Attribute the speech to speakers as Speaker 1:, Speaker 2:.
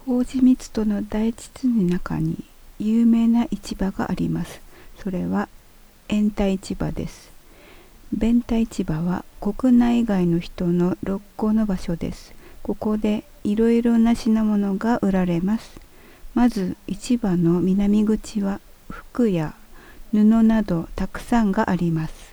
Speaker 1: 麹三つとの大地の中に有名な市場があります。それは延太市場です。弁太市場は国内外の人の六甲の場所です。ここでいろいろな品物が売られます。まず市場の南口は服や布などたくさんがあります。